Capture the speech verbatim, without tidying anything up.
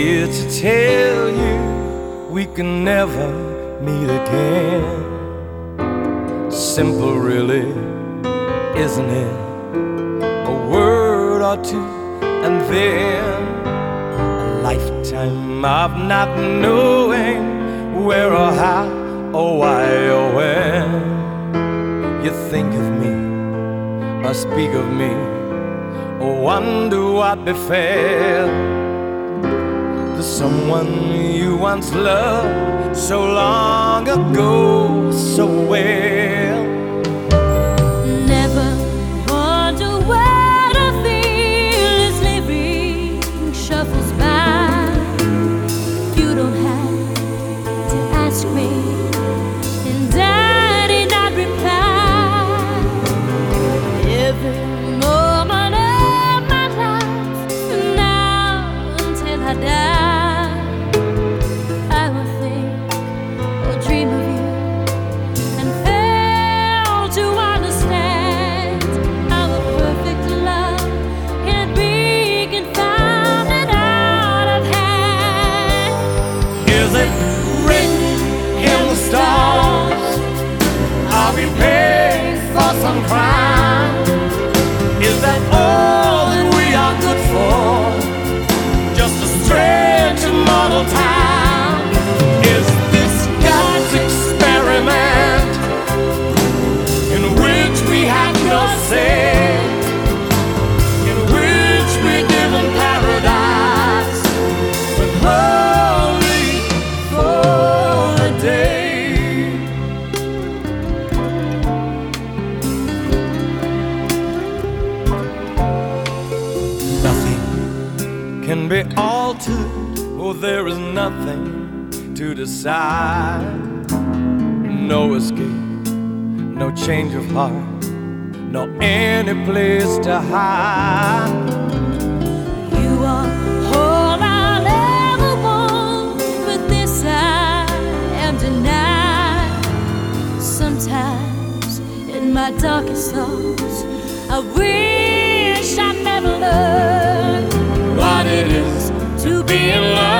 here to tell you we can never meet again. Simple really, isn't it? A word or two and then a lifetime of not knowing where or how or why or when. You think of me or speak of me or wonder what befell the someone you once loved so long ago so well. Never wonder what I feel as living shuffles by. You don't have to ask me, and I did not reply. Every moment of my life, now until I die, I will think or dream of you and fail to understand how a perfect love can be confounded out of hand. Is it written in the stars? Are we paid for some crime? Is that all that we are good for? Just a stray to mortal time? Is this God's experiment in which we have no say, in which we live in paradise, but only for a day? Nothing can be altered, oh, there is nothing to decide. No escape, no change of heart, no any place to hide. You are all I'll ever want, but this I am denied. Sometimes in my darkest thoughts, I wish I never learned what it is to be in love.